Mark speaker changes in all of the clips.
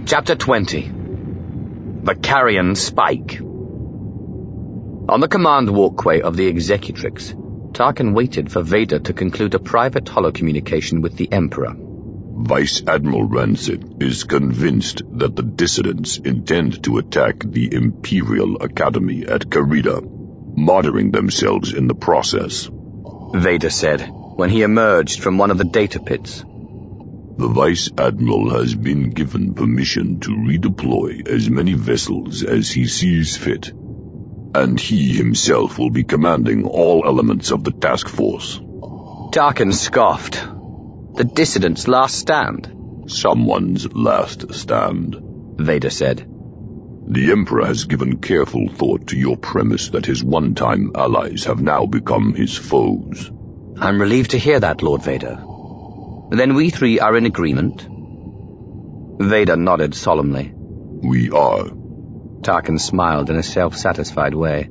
Speaker 1: Chapter 20. The Carrion Spike. On the command walkway of the Executrix, Tarkin waited for Vader to conclude a private holocommunication with the Emperor.
Speaker 2: Vice Admiral Rancid is convinced that the dissidents intend to attack the Imperial Academy at Karida, martyring themselves in the process,
Speaker 1: Vader said, when he emerged from one of the data pits.
Speaker 2: The Vice Admiral has been given permission to redeploy as many vessels as he sees fit, and he himself will be commanding all elements of the task force.
Speaker 1: Tarkin scoffed. The dissidents' last stand.
Speaker 2: Someone's last stand,
Speaker 1: Vader said.
Speaker 2: The Emperor has given careful thought to your premise that his one-time allies have now become his foes.
Speaker 1: I'm relieved to hear that, Lord Vader. Then we three are in agreement? Vader nodded solemnly.
Speaker 2: We are.
Speaker 1: Tarkin smiled in a self-satisfied way.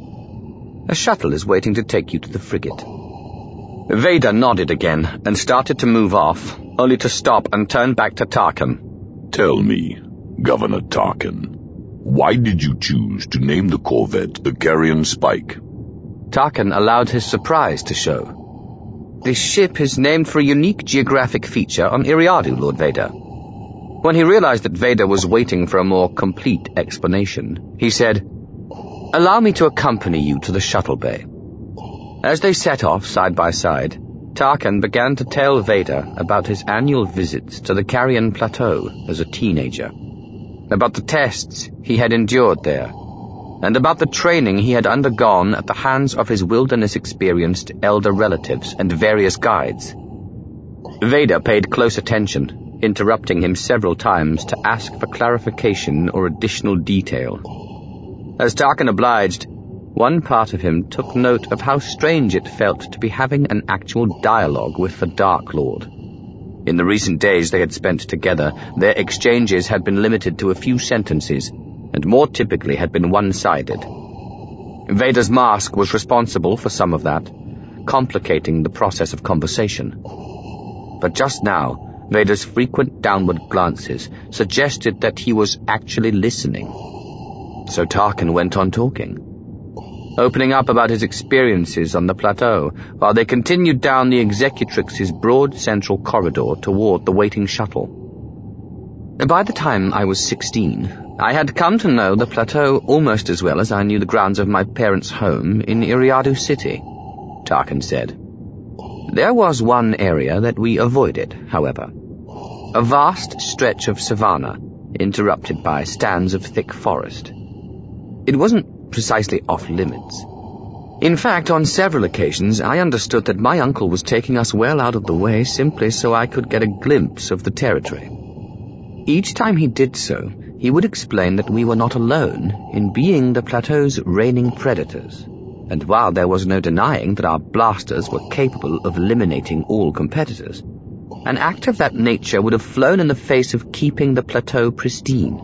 Speaker 1: A shuttle is waiting to take you to the frigate. Vader nodded again and started to move off, only to stop and turn back to Tarkin.
Speaker 2: Tell me, Governor Tarkin, why did you choose to name the corvette the Carrion Spike?
Speaker 1: Tarkin allowed his surprise to show. This ship is named for a unique geographic feature on Eriadu, Lord Vader. When he realized that Vader was waiting for a more complete explanation, he said, "Allow me to accompany you to the shuttle bay." As they set off side by side, Tarkin began to tell Vader about his annual visits to the Carrion Plateau as a teenager, about the tests he had endured there, and about the training he had undergone at the hands of his wilderness-experienced elder relatives and various guides. Vader paid close attention, interrupting him several times to ask for clarification or additional detail. As Tarkin obliged, one part of him took note of how strange it felt to be having an actual dialogue with the Dark Lord. In the recent days they had spent together, their exchanges had been limited to a few sentences, and more typically had been one-sided. Vader's mask was responsible for some of that, complicating the process of conversation. But just now, Vader's frequent downward glances suggested that he was actually listening. So Tarkin went on talking, opening up about his experiences on the plateau, while they continued down the Executrix's broad central corridor toward the waiting shuttle. By the time I was 16, I had come to know the plateau almost as well as I knew the grounds of my parents' home in Eriadu City, Tarkin said. There was one area that we avoided, however. A vast stretch of savanna, interrupted by stands of thick forest. It wasn't precisely off-limits. In fact, on several occasions, I understood that my uncle was taking us well out of the way simply so I could get a glimpse of the territory. Each time he did so, he would explain that we were not alone in being the plateau's reigning predators, and while there was no denying that our blasters were capable of eliminating all competitors, an act of that nature would have flown in the face of keeping the plateau pristine.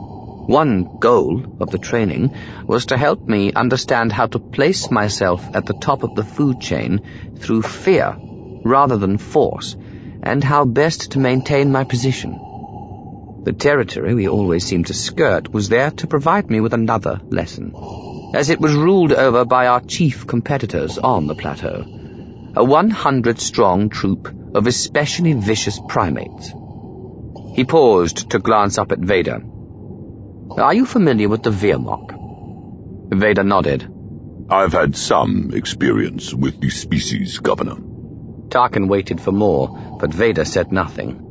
Speaker 1: One goal of the training was to help me understand how to place myself at the top of the food chain through fear rather than force, and how best to maintain my position. The territory we always seemed to skirt was there to provide me with another lesson, as it was ruled over by our chief competitors on the plateau, a 100-strong troop of especially vicious primates. He paused to glance up at Vader. Are you familiar with the Veermok? Vader nodded.
Speaker 2: I've had some experience with the species, Governor.
Speaker 1: Tarkin waited for more, but Vader said nothing.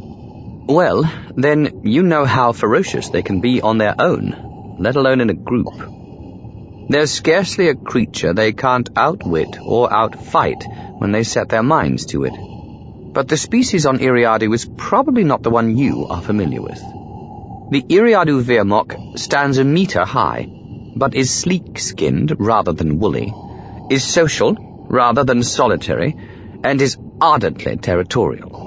Speaker 1: Well, then you know how ferocious they can be on their own, let alone in a group. There's scarcely a creature they can't outwit or outfight when they set their minds to it. But the species on Eriadu is probably not the one you are familiar with. The Eriadu Veermok stands a meter high, but is sleek-skinned rather than woolly, is social rather than solitary, and is ardently territorial.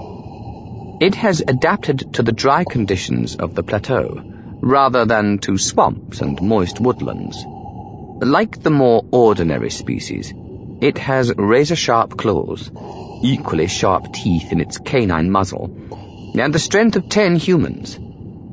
Speaker 1: It has adapted to the dry conditions of the plateau, rather than to swamps and moist woodlands. Like the more ordinary species, it has razor-sharp claws, equally sharp teeth in its canine muzzle, and the strength of 10 humans.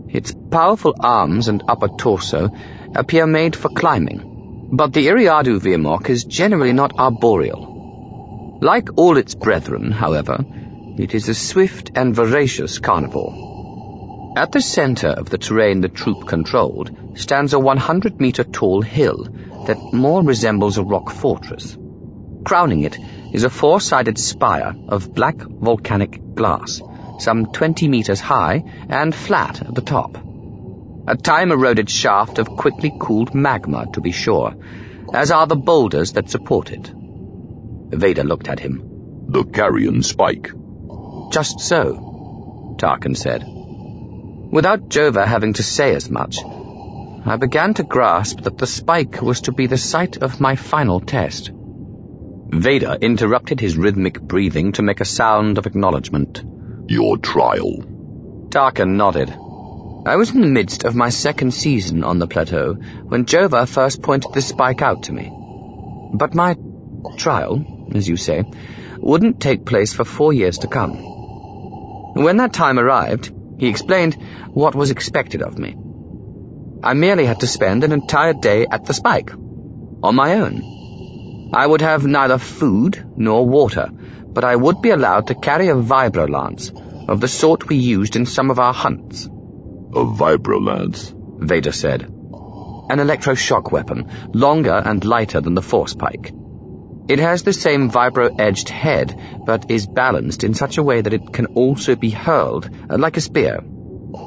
Speaker 1: Its powerful arms and upper torso appear made for climbing, but the Eriadu Vemok is generally not arboreal. Like all its brethren, however, it is a swift and voracious carnivore. At the center of the terrain the troop controlled stands a 100-meter tall hill that more resembles a rock fortress. Crowning it is a 4-sided spire of black volcanic glass, some 20 meters high and flat at the top. A time-eroded shaft of quickly cooled magma, to be sure, as are the boulders that support it. Vader looked at him.
Speaker 2: The carrion spike.
Speaker 1: Just so, Tarkin said. Without Jova having to say as much, I began to grasp that the spike was to be the site of my final test. Vader interrupted his rhythmic breathing to make a sound of acknowledgement.
Speaker 2: Your trial.
Speaker 1: Tarkin nodded. I was in the midst of my second season on the plateau when Jova first pointed the spike out to me. But my trial, as you say, wouldn't take place for 4 years to come. When that time arrived, he explained what was expected of me. I merely had to spend an entire day at the spike, on my own. I would have neither food nor water, but I would be allowed to carry a vibrolance of the sort we used in some of our hunts.
Speaker 2: A vibrolance?
Speaker 1: Vader said. An electroshock weapon, longer and lighter than the force pike. It has the same vibro-edged head, but is balanced in such a way that it can also be hurled like a spear.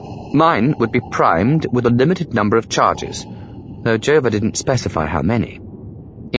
Speaker 1: Mine would be primed with a limited number of charges, though Jova didn't specify how many.